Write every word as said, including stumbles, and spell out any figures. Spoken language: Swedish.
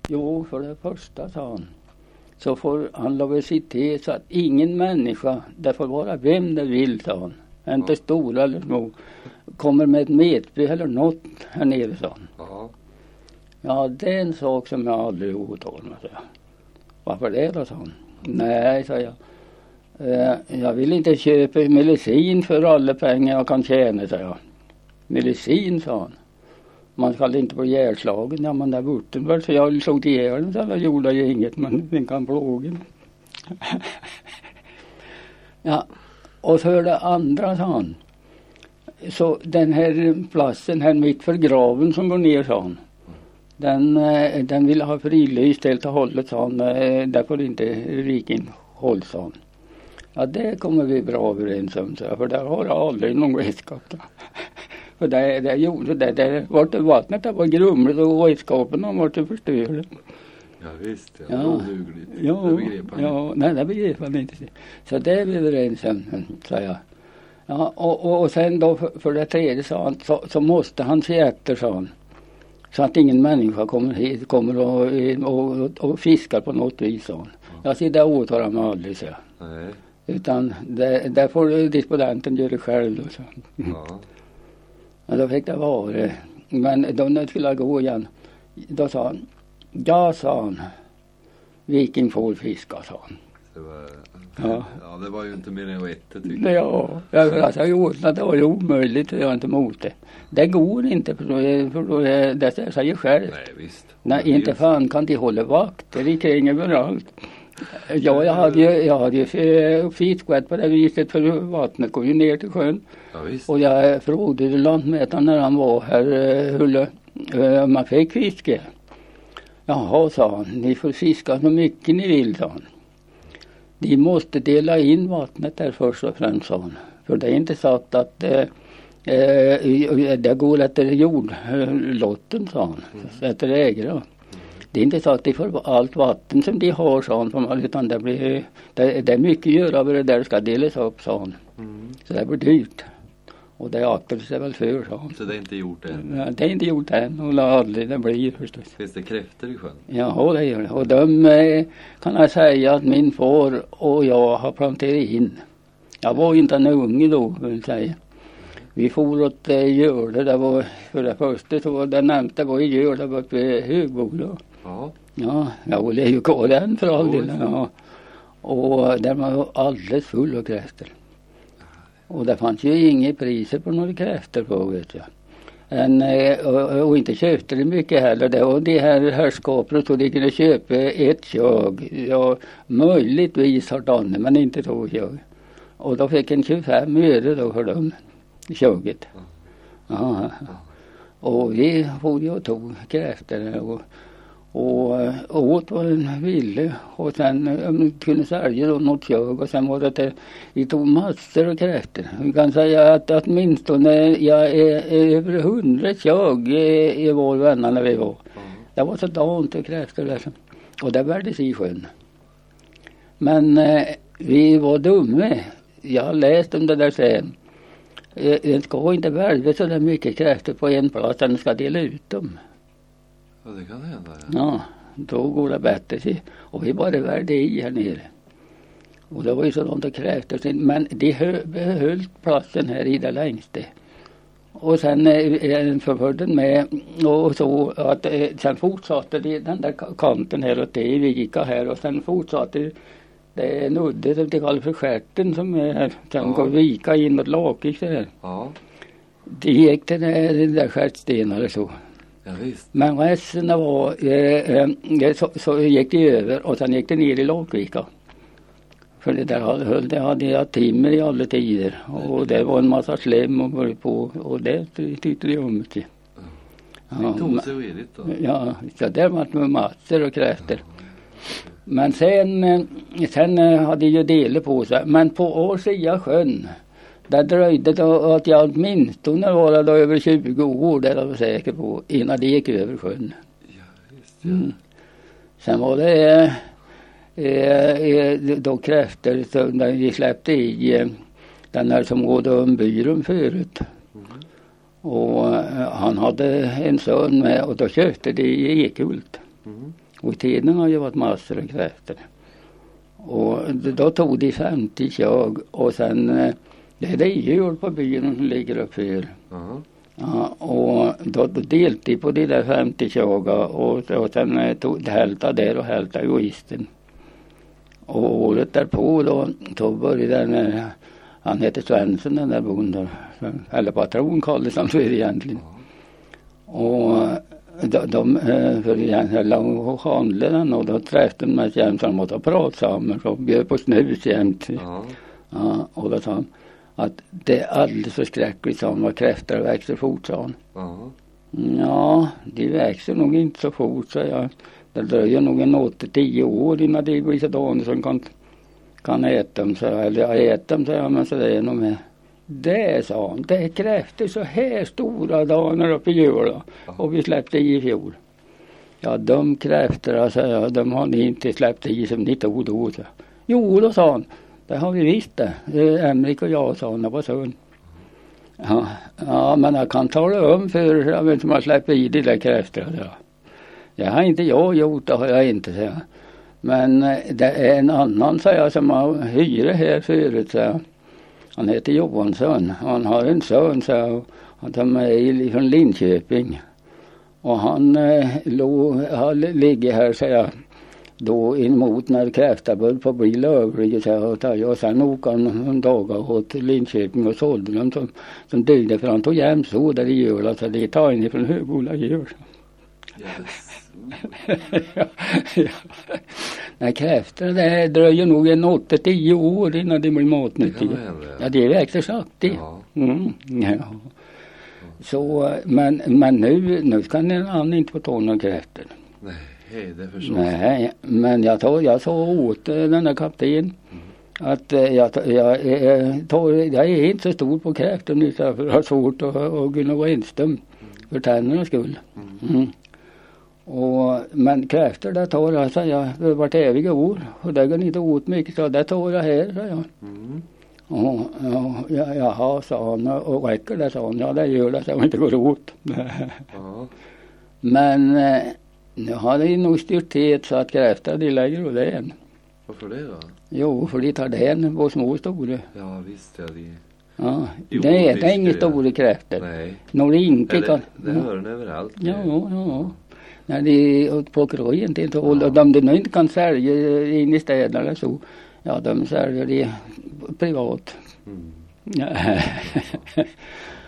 Jo, för det första, sa han, så får han lov att se till så att ingen människa, det får vara vem det vill, sa han, inte ja. Stora eller små, kommer med ett metby eller något här nere, sa han. Ja. Ja, det är en sak som jag aldrig åtalar mig, sa jag. Varför det då, sa han. Nej, sa jag. Eh, jag vill inte köpa medicin för alla pengar jag kan tjäna, sa jag. Medicin, sa han. Man ska inte bli ihjälslagen. Ja, men där borta, så jag slog till ihjäl, så jag gjorde ju inget, men den kan plåga. Ja, och för det andra, sa han. Så den här platsen här mitt för graven som går ner, sa han. Den, den vill ha frilyst helt och hållet, sa han. Där får inte riken håll, sa han. Ja, det kommer vi bra överens om, så, för där har jag aldrig någon redskap. För det, det gjorde det, det var det vattnet, det var grumligt och redskapen har varit förstörda. Ja visst, ja, ja. Odugligt. Ja, det begrep han ja, inte. Nej, det begrep han inte. Så det är vi överens om, sa jag. Ja, och, och, och sen då för, för det tredje, sa han, så, så måste han se efter, sa han. Så att ingen människa kommer hit, kommer och, och, och, och fiskar på något vis, sa han. Ja. Jag ser det åtar han aldrig, så. Nej. Utan det, där får disponenten göra själv, då, så. Ja. Ja, då fick det vara. Men då när det skulle gå igen, då sa han, ja, sa han, viking får fiska, sa han. Det var, ja. ja, det var ju inte mer än ett, tycker jag. Ja, jag, alltså, jag gjorde att det var omöjligt, jag är inte emot det. Det går inte, för då är, för då är det säger själv. Nej, visst. Nej, inte fan kan de hålla vakter i kring överallt. Ja, jag hade ju, jag hade ju fiskvett på det viset, för vattnet går ju ner till sjön. Ja, visst. Och jag frågade lantmätaren när han var här hur uh, man fick fiske. Jaha, sa han, ni får fiska så mycket ni vill, sa han. De måste dela in vattnet där först och främst, sa han. För det är inte sagt att uh, uh, det går efter jordlotten, sa han. Mm. Efter ägare. Det är inte så att de får allt vatten som de har, sa han, utan det, blir, det, det är mycket att göra över det där ska delas upp, sa han. Mm. Så det blir dyrt. Och det aktar sig väl för, sa han. Så det är inte gjort än? Ja, det är inte gjort än, och aldrig det blir förstås. Finns det kräftor i sjön? Ja, det gör det. Och de kan jag säga att min far och jag har planterat in. Jag var inte en unge då, vill jag säga. Vi får åt Görde, det var för det första, så det närmsta var i Görde, det var uppe i Högboda. Ja. Ja, jag är ju kvar den för all del. Ja. Och där var alldeles full av kräftor. Och det fanns ju inga priser på några kräftor på, vet jag. En, och, och inte köpte det mycket heller. Det var de här herrskaperna så de kunde köpa ett kög. Ja, möjligtvis har danne, men inte två kög. Och då fick en tjugofem öre då för dem, köget. Ja. Och vi får ju och tog kräftor och Och, och åt vad den ville. Och sen um, kunde sälja då något kög. Och sen var det att vi tog massor av kräftor. Vi kan säga att åtminstone jag är, är över hundra kög i, i vår vänner när vi var. Mm. Det var så dant och kräftor där. Och det värdes i sjön. Men eh, vi var dumma. Jag har läst om det där sen. Eh, det ska inte värva så där mycket kräftor på en plats. Den ska dela ut dem. Ja, det kan hända. Ja, ja då går det bättre. Och vi bara värde i här nere. Och det var ju sådant att kräftor. Men de behöll platsen här i det längsta. Och sen eh, förförde den med. Och så att eh, sen fortsatte de, den där kanten här och det i Vika här. Och sen fortsatte det en udde som de kallar för skärten som är här. Sen ja. Går Vika in och Lakik där. Ja. Det gick till den där skärtstenar och så. Ja, visst. Men resten var, eh, eh, så, så gick det över och sen gick det ner i Lakvika. För det där höll det hade jag timmer i alla tider. Och det var en massa slem och började på. Och det tyckte de om det. Ja, det tog sig vidligt då. Ja, så där var det med massor och kräftor. Men sen, sen hade jag delat på sig. Men på Årsia sjön. Det dröjde då att jag åtminstone var då över tjugo år, det var jag säker på, innan det gick över sjön. Ja, just det. Mm. Sen var det eh, då kräftor som de släppte i eh, den där som rådde om byrån förut. Mm. Och eh, han hade en son med och då köpte det i Ekult. Mm. Och i tiden har ju varit massor av kräftor. Och då tog de femtio tjag och sen det är det djur på byn som ligger upp för. Ja. Ja, och då, då delte de på de där femtio tjaga och, och sen tog hälta där och hälta egoisten. Och året därpå då, då började den, han heter Svensson den där bonden, eller patron kallades han för egentligen. Och de, de för egentligen och handlade den och då träffade de mig jämt så de måste prata samman och bjöd på snus jämt. Ja. Ja, och då sa han att det är alldeles förskräckligt sa han vad kräftor växer fort sa han. Ja. Ja, de växer nog inte så fort så jag. Det dröjer nog en åtta till tio år innan det blir sådana som kan, kan äta dem. Så, eller jag äter dem, så jag, men så det är nog med. Det sa han, det är kräftor så här stora dagar uppe i jula. Och vi släppte i fjol. Ja, de kräftorna, sa jag, de har ni inte släppt i som ni tog då. Så. Jo, då sa han, det har vi visst det. Emrik och jag sa han, det var sån. Ja, ja, men jag kan tala om för jag vet inte om jag släpper i de där kräftorna. Ja. Det har inte jag gjort, det har jag inte, säger jag. Men det är en annan, säger jag, som har hyre här förut, säger jag. Han heter Johansson. Han har en son, säger jag. Han tar med från Linköping. Och han eh, låg, han ligger här, säger jag. Då emot när kräftor började på bli lögliga, säger jag. Och sen åker han en dag åt Linköping och sålde dem som, som dygde. För han tog jämt så där i jul, så det tar in från Högbola djur. Yes. ja, ja. Nej, kräftor det dröjer nog en åtta till tio år innan det blir matnyttiga. Ja, det växer sakta. Ja. Mm, ja. Så, men, men nu, nu kan en annan inte få ta några kräftor. Nej, det förstås. Nej, men jag, tar, jag sa åt den där kapten mm. att jag, jag, jag, tar, jag är inte så stor på kräftor nu så jag har svårt att, att kunna vara ensam mm. för tändernas skull. Mm. Mm. Och, men kräftor det tar jag, sa jag, vart eviga år. Och det går inte åt mycket, så det tar jag här, sa jag. Mm. Och, och ja, jaha, sa han, och räcker det, sa han. Ja, det gör det, så jag inte går åt. Ja. Men nu har det nog styrtet så att kräftor, de lägger och den. Varför det då? Jo, för de tar den på små stora. Ja, visst, ja, de... Ja, Jo, det är, visst, det är inga det. stora kräftor. Nej. Några inte Eller, kan... det hör den överallt. Ja, ja, ja. När de plockar rojen inte och ja. de, de inte kan sälja in i städerna så, ja, de säljer det privat. Mm. Ja.